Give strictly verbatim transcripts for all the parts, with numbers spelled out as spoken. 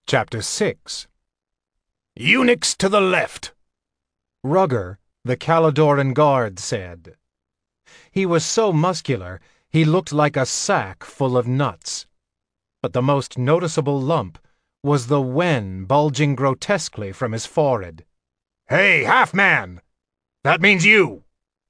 Chapter six. Eunuchs to the left, Rugger, the Caladoran guard, said. He was so muscular he looked like a sack full of nuts. But the most noticeable lump was the wen bulging grotesquely from his forehead. "Hey, half-man! That means you!"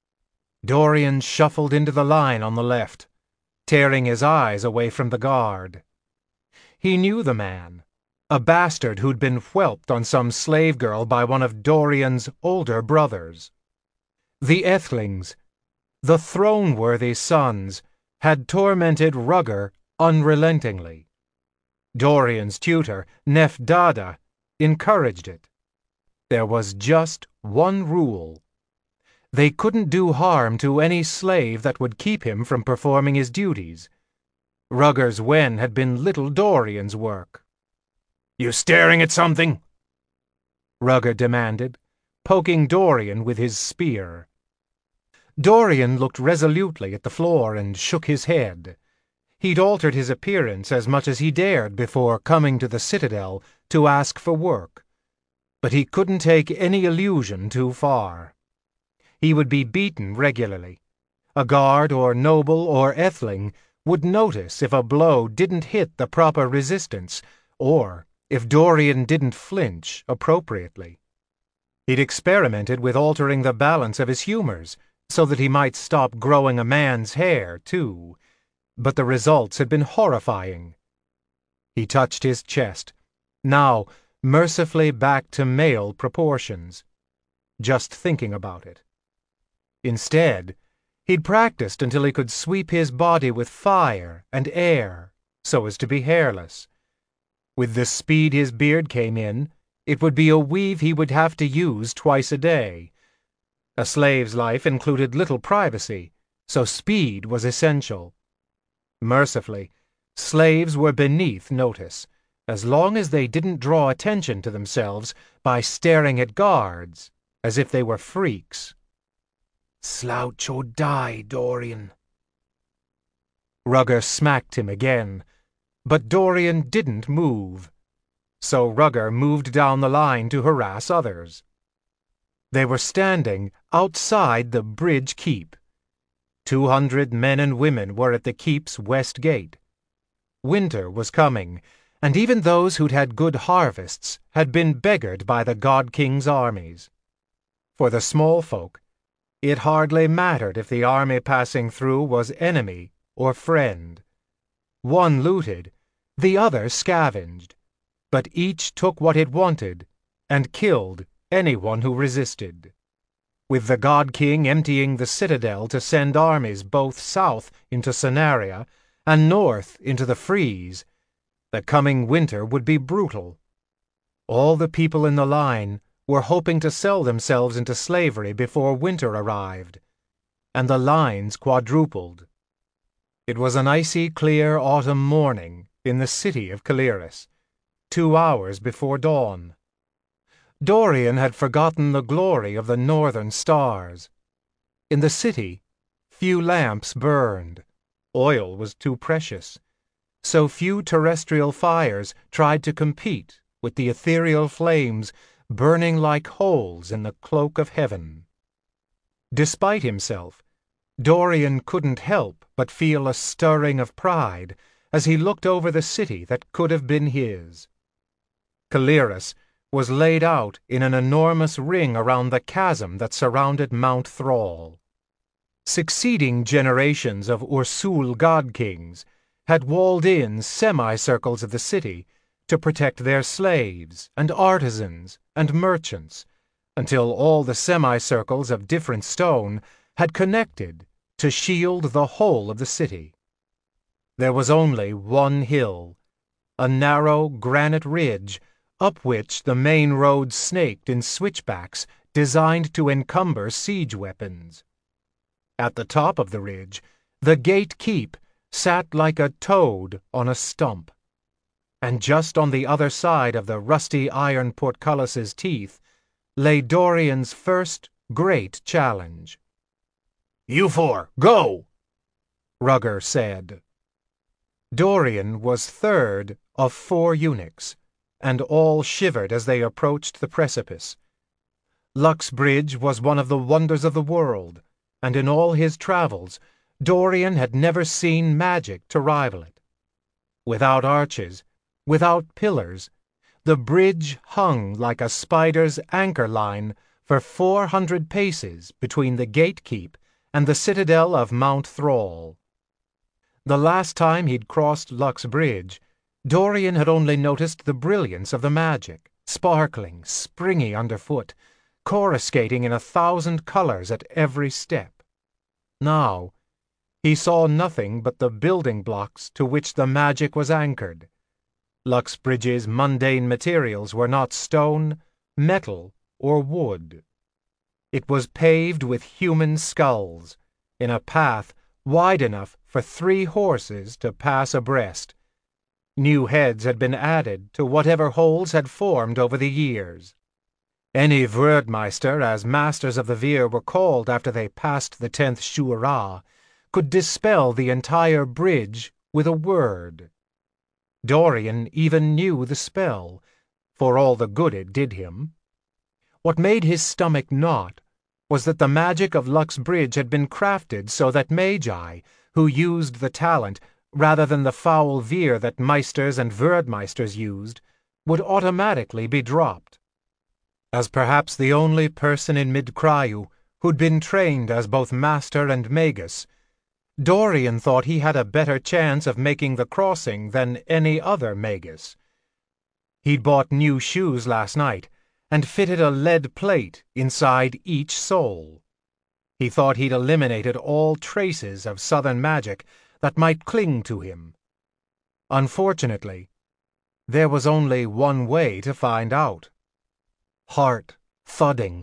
Dorian shuffled into the line on the left, tearing his eyes away from the guard. He knew the man, a bastard who'd been whelped on some slave girl by one of Dorian's older brothers. The Ethlings, the throne-worthy sons, had tormented Rugger unrelentingly. Dorian's tutor, Nefdada, encouraged it. There was just one rule. They couldn't do harm to any slave that would keep him from performing his duties. Rugger's wen had been little Dorian's work. "You staring at something?" Rugger demanded, poking Dorian with his spear. Dorian looked resolutely at the floor and shook his head. He'd altered his appearance as much as he dared before coming to the Citadel to ask for work, but he couldn't take any illusion too far. He would be beaten regularly. A guard or noble or Ethling would notice if a blow didn't hit the proper resistance, or if Dorian didn't flinch appropriately. He'd experimented with altering the balance of his humors so that he might stop growing a man's hair, too, but the results had been horrifying. He touched his chest, now mercifully back to male proportions, just thinking about it. Instead, he'd practiced until he could sweep his body with fire and air so as to be hairless. With the speed his beard came in, it would be a weave he would have to use twice a day. A slave's life included little privacy, so speed was essential. Mercifully, slaves were beneath notice, as long as they didn't draw attention to themselves by staring at guards as if they were freaks. "Slouch or die, Dorian." Rugger smacked him again, but Dorian didn't move, so Rugger moved down the line to harass others. They were standing outside the Bridge Keep. Two hundred men and women were at the keep's west gate. Winter was coming, and even those who'd had good harvests had been beggared by the God King's armies. For the small folk, it hardly mattered if the army passing through was enemy or friend. One looted, the other scavenged, but each took what it wanted and killed anyone who resisted. With the God King emptying the Citadel to send armies both south into Sonaria and north into the Freeze, the coming winter would be brutal. All the people in the line were hoping to sell themselves into slavery before winter arrived, and the lines quadrupled. It was an icy clear autumn morning in the city of Caleres, two hours before dawn. Dorian had forgotten the glory of the northern stars. In the city, few lamps burned. Oil was too precious. So few terrestrial fires tried to compete with the ethereal flames burning like holes in the cloak of heaven. Despite himself, Dorian couldn't help but feel a stirring of pride as he looked over the city that could have been his. Caleres was laid out in an enormous ring around the chasm that surrounded Mount Thrall. Succeeding generations of Ursul god-kings had walled in semicircles of the city to protect their slaves and artisans and merchants, until all the semicircles of different stone had connected to shield the whole of the city. There was only one hill, a narrow granite ridge up which the main road snaked in switchbacks designed to encumber siege weapons. At the top of the ridge, the gate keep sat like a toad on a stump. And just on the other side of the rusty iron portcullis's teeth lay Dorian's first great challenge. "You four, go!" Rugger said. Dorian was third of four eunuchs, and all shivered as they approached the precipice. Lux Bridge was one of the wonders of the world, and in all his travels, Dorian had never seen magic to rival it. Without arches, without pillars, the bridge hung like a spider's anchor line for four hundred paces between the gatekeep and the citadel of Mount Thrall. The last time he'd crossed Lux Bridge, Dorian had only noticed the brilliance of the magic, sparkling, springy underfoot, coruscating in a thousand colors at every step. Now, he saw nothing but the building blocks to which the magic was anchored. Lux Bridge's mundane materials were not stone, metal, or wood. It was paved with human skulls, in a path wide enough for three horses to pass abreast. New heads had been added to whatever holes had formed over the years. Any Wordmeister, as masters of the Veer were called after they passed the tenth Shura, could dispel the entire bridge with a word. Dorian even knew the spell, for all the good it did him. What made his stomach knot was that the magic of Lux Bridge had been crafted so that magi, who used the talent rather than the foul Veer that Meisters and Wordmeisters used, would automatically be dropped. As perhaps the only person in Mid-Cryu who'd been trained as both master and magus, Dorian thought he had a better chance of making the crossing than any other magus. He'd bought new shoes last night and fitted a lead plate inside each sole. He thought he'd eliminated all traces of southern magic that might cling to him. Unfortunately, there was only one way to find out. Heart thudding,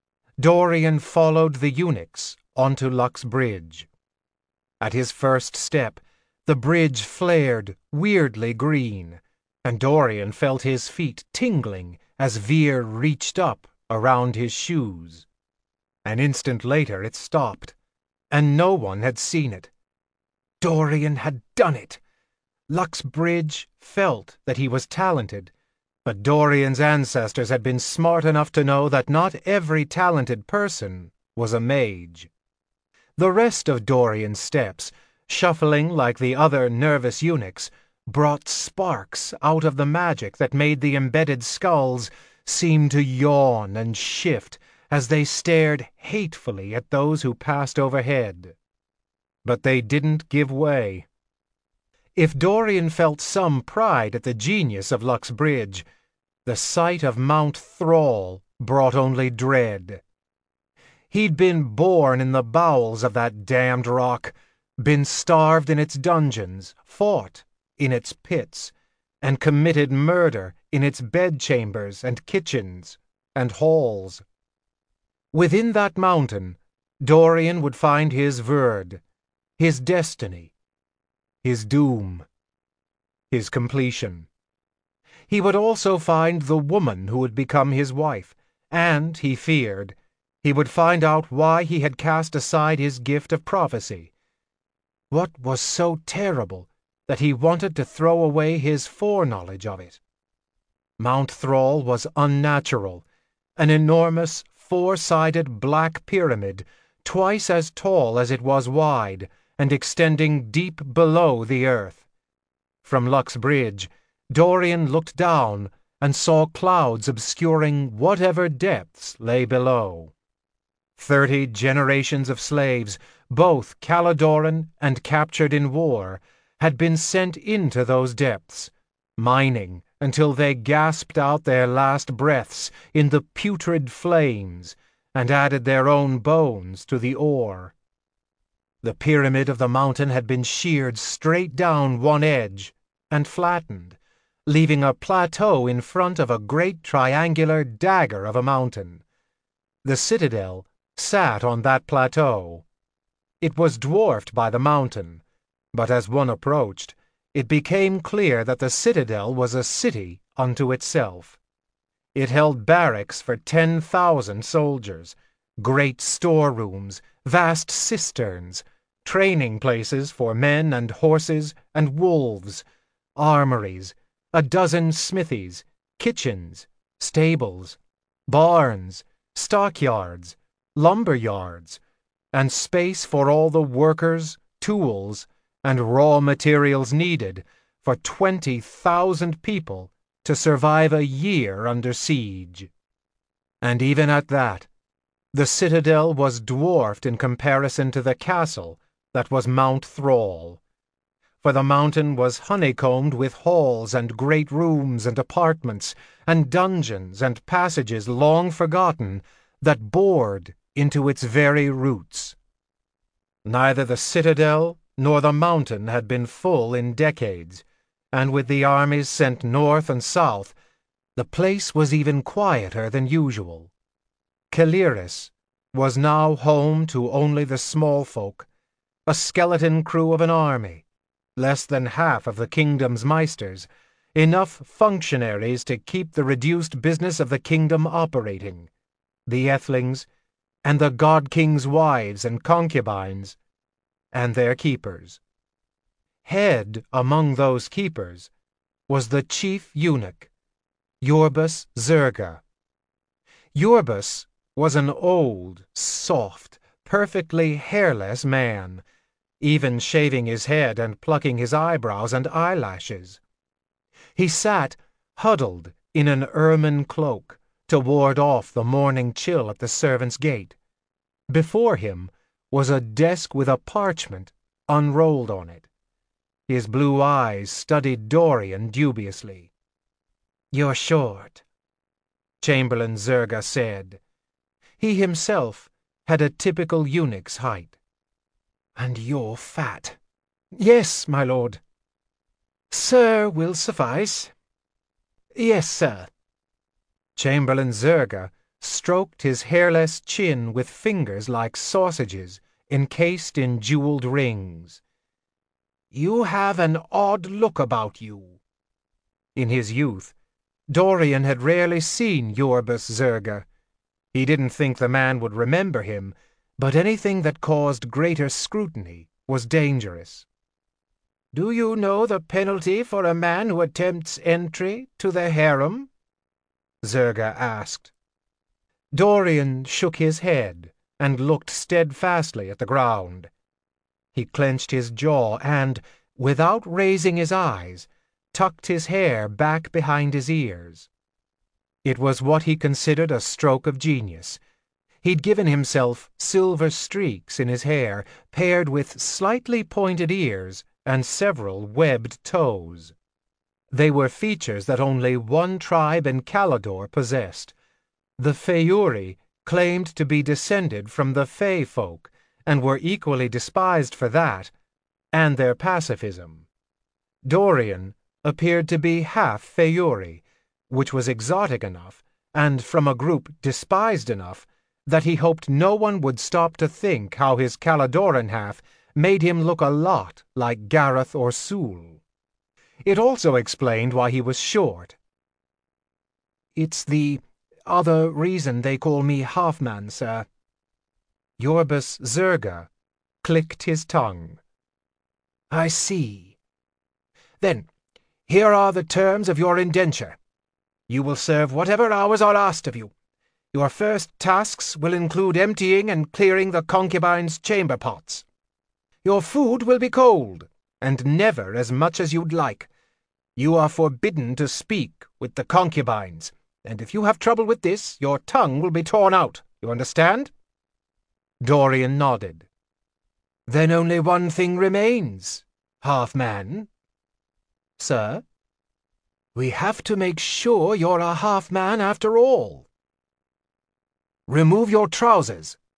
Dorian followed the eunuchs onto Lux Bridge. At his first step, the bridge flared weirdly green, and Dorian felt his feet tingling as Veer reached up around his shoes. An instant later it stopped, and no one had seen it. Dorian had done it! Lux Bridge felt that he was talented, but Dorian's ancestors had been smart enough to know that not every talented person was a mage. The rest of Dorian's steps, shuffling like the other nervous eunuchs, brought sparks out of the magic that made the embedded skulls seem to yawn and shift as they stared hatefully at those who passed overhead. But they didn't give way. If Dorian felt some pride at the genius of Lux Bridge, the sight of Mount Thrall brought only dread. He'd been born in the bowels of that damned rock, been starved in its dungeons, fought in its pits, and committed murder in its bedchambers and kitchens and halls. Within that mountain, Dorian would find his Vyrd, his destiny, his doom, his completion. He would also find the woman who would become his wife, and, he feared, he would find out why he had cast aside his gift of prophecy. What was so terrible that he wanted to throw away his foreknowledge of it? Mount Thrall was unnatural, an enormous, four-sided black pyramid, twice as tall as it was wide, and extending deep below the earth. From Lux Bridge, Dorian looked down and saw clouds obscuring whatever depths lay below. Thirty generations of slaves, both Caladoran and captured in war, had been sent into those depths, mining until they gasped out their last breaths in the putrid flames and added their own bones to the ore. The pyramid of the mountain had been sheared straight down one edge and flattened, leaving a plateau in front of a great triangular dagger of a mountain. The citadel sat on that plateau. It was dwarfed by the mountain, but as one approached, it became clear that the citadel was a city unto itself. It held barracks for ten thousand soldiers, great storerooms, vast cisterns, training places for men and horses and wolves, armories, a dozen smithies, kitchens, stables, barns, stockyards, lumber yards, and space for all the workers, tools, and raw materials needed for twenty thousand people to survive a year under siege. And even at that, the citadel was dwarfed in comparison to the castle that was Mount Thrall. For the mountain was honeycombed with halls and great rooms and apartments, and dungeons and passages long forgotten, that bored into its very roots. Neither the citadel nor the mountain had been full in decades, and with the armies sent north and south, the place was even quieter than usual. Caeliris was now home to only the small folk, a skeleton crew of an army, less than half of the kingdom's maesters, enough functionaries to keep the reduced business of the kingdom operating, the Ethelings, and the God-King's wives and concubines, and their keepers. Head among those keepers was the chief eunuch, Urbus Zerga. Urbus was an old, soft, perfectly hairless man, even shaving his head and plucking his eyebrows and eyelashes. He sat huddled in an ermine cloak to ward off the morning chill at the servants' gate. Before him was a desk with a parchment unrolled on it. His blue eyes studied Dorian dubiously. "You're short," Chamberlain Zerga said. He himself had a typical eunuch's height. "And you're fat." "Yes, my lord." "Sir will suffice." "Yes, sir." Chamberlain Zerga stroked his hairless chin with fingers like sausages encased in jeweled rings. "You have an odd look about you." In his youth, Dorian had rarely seen Urbus Zerga. He didn't think the man would remember him, but anything that caused greater scrutiny was dangerous. "Do you know the penalty for a man who attempts entry to the harem?" Zerga asked. Dorian shook his head and looked steadfastly at the ground. He clenched his jaw and, without raising his eyes, tucked his hair back behind his ears. It was what he considered a stroke of genius. He'd given himself silver streaks in his hair, paired with slightly pointed ears and several webbed toes. They were features that only one tribe in Caledor possessed. The Feyuri claimed to be descended from the Fey folk, and were equally despised for that and their pacifism. Dorian appeared to be half Feyuri, which was exotic enough, and from a group despised enough, that he hoped no one would stop to think how his Caledoran half made him look a lot like Gareth or Sule. It also explained why he was short. "It's the other reason they call me Half-Man, sir." Urbus Zerga clicked his tongue. "I see. Then, here are the terms of your indenture. You will serve whatever hours are asked of you. Your first tasks will include emptying and clearing the concubines' chamber pots. Your food will be cold, and never as much as you'd like. You are forbidden to speak with the concubines, and if you have trouble with this, your tongue will be torn out. You understand?" Dorian nodded. "Then only one thing remains, Half-Man." "Sir?" "We have to make sure you're a half-man after all." "Remove your trousers,"